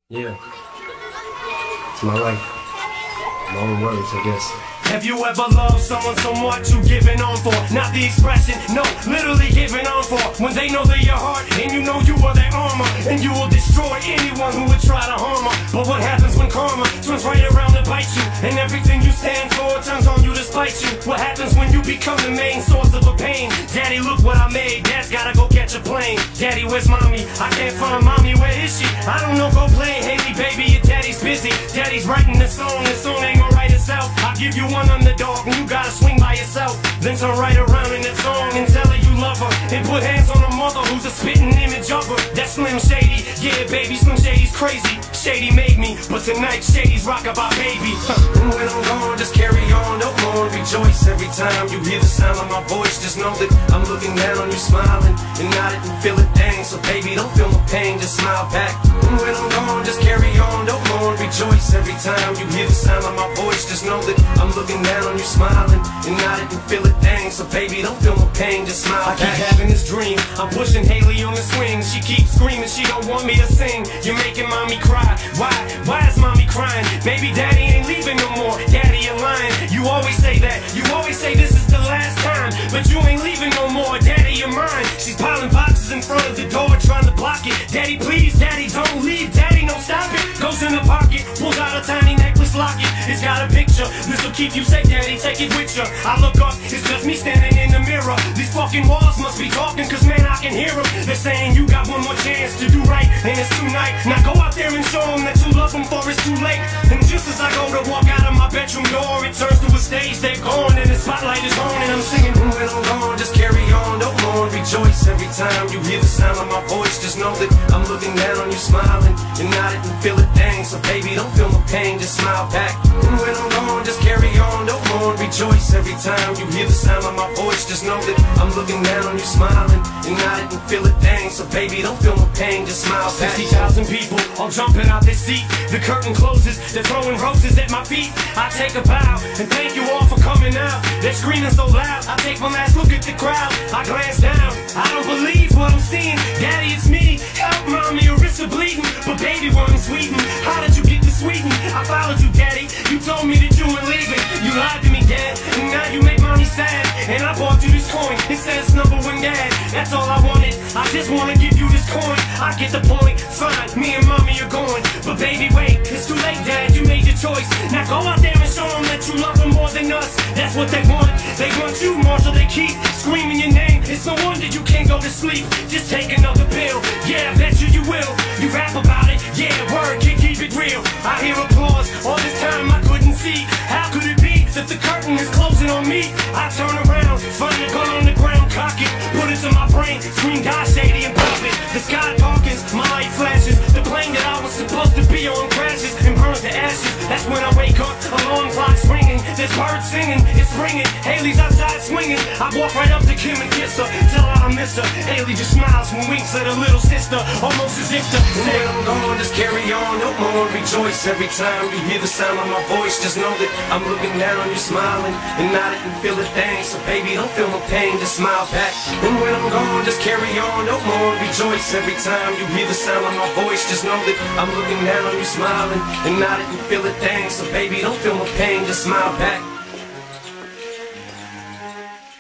Yeah, it's my life. My own words, I guess. Have you ever loved someone so much you giving on for? Not the expression, no, literally giving on for. When they know they're your heart and you know you are their armor, and you will destroy anyone who would try to harm her. But what happens when karma turns right around to bite you, and everything you stand for turns on you to spite you? What happens when you become the main source of a pain? Daddy, look what I made, Dad's gotta go catch a plane. Daddy, where's mommy? I can't find mommy, where is she? I don't know, go play. Haley, baby, your daddy's busy. Daddy's writing the song ain't gonna write itself. I'll give you one underdog and you gotta swing by yourself. Then turn right around in that song and tell her you love her, and put hands on her mother who's a spitting image of her. That's Slim Shady, yeah baby, Slim Shady's crazy. Shady made me, but tonight Shady's rockabye baby. And when I'm gone, just carry on, don't mourn, rejoice. Every time you hear the sound of my voice, just know that I'm looking down on you, smiling and nodding and feel it, dang. So baby, don't feel my pain, just smile back. And when I'm gone, just carry on, don't mourn, rejoice. Every time you hear the sound of my voice, just know that I'm looking down on you, smiling and nodding and feel it, dang. So baby, don't feel my pain, just smile back. I keep having this dream, I'm pushing Haley on the swing. She keeps screaming, she don't want me to sing. You're making mommy cry. Why is mommy crying? Baby, daddy ain't leaving no more. Daddy, you're lying. You always say that. You always say this is the last time, but you ain't leaving no more. Daddy, you're mine. She's piling boxes in front of the door, trying to block it. Daddy, please. Daddy, don't leave. Daddy, no, stop it. Goes in the pocket, pulls out a tiny necklace locket. It's got a picture. This'll keep you safe, Daddy. Take it with you. I look up, it's just me standing in the mirror. These fucking walls must be talking, cause man, I can hear them. They're saying you got one more chance to do right, and it's tonight. Now go out there and show them that you love them, for it's too late. And just as I go to walk out of my bedroom door, it turns to a stage, they're gone, and the spotlight is on, and I'm singing. And when I'm gone, just carry on, don't mourn, rejoice. Every time you hear the sound of my voice, just know that I'm looking down on you, smiling and nodding and feel it, dang. So baby, don't feel my pain, just smile back. And when I'm gone, just carry on, don't mourn, rejoice. Every time you hear the sound of my voice, just know that I'm looking down on you, smiling and nodding and feel it, dang. So baby, don't feel my pain, just smile back. 60,000 people all jumping out their seat. The curtain closes, they're throwing roses at my feet. I take a bow and thank you all for coming out. They're screaming so loud, I take one last look at the crowd. I glance down, I don't believe what I'm seeing. Daddy, it's me, help mommy, your wrists are bleeding. But baby, we're in Sweden, how did you get to Sweden? I followed you, Daddy, you told me that you were leaving. You lied to me, Dad, and now you make mommy sad. And I bought you this coin, it says #1 dad. That's all I wanted, I just wanna give you this coin. I get the point, fine, me and mommy are going. But baby, wait, it's too late, Dad, you made your choice. Now go out there and show them that you love them more than us. That's what they want you more, so they keep screaming your name. It's no wonder you can't go to sleep, just take another pill. Yeah, I bet you will, you rap about it. Yeah, word, can keep it real. I hear applause, all this time I couldn't see. How could it be that the curtain is closing on me? I turn around, find a gun on the ground, cock it, put it to my brain, scream die Shady and pop it. The sky darkens, my light flashes, the plane that I was supposed to be on crashes and burns to ashes. That's when I wake up, alarm clock's ringing, there's birds singing, it's ringing, Haley's outside swinging. I walk right up to Kim and kiss her, tell her I miss her. Haley just smiles and winks at her little sister, almost as if to say, when I'm gone, just carry on, don't mourn, rejoice. Every time you hear the sound of my voice, just know that I'm looking down on you, smiling and nodding and feel it, dang. So baby, don't feel my pain, just smile back. And when I'm gone, just carry on, don't mourn, rejoice. Every time you hear the sound of my voice, just know that I'm looking down on you, smiling and nodding and feel it, dang. So baby, don't feel my pain, just smile back.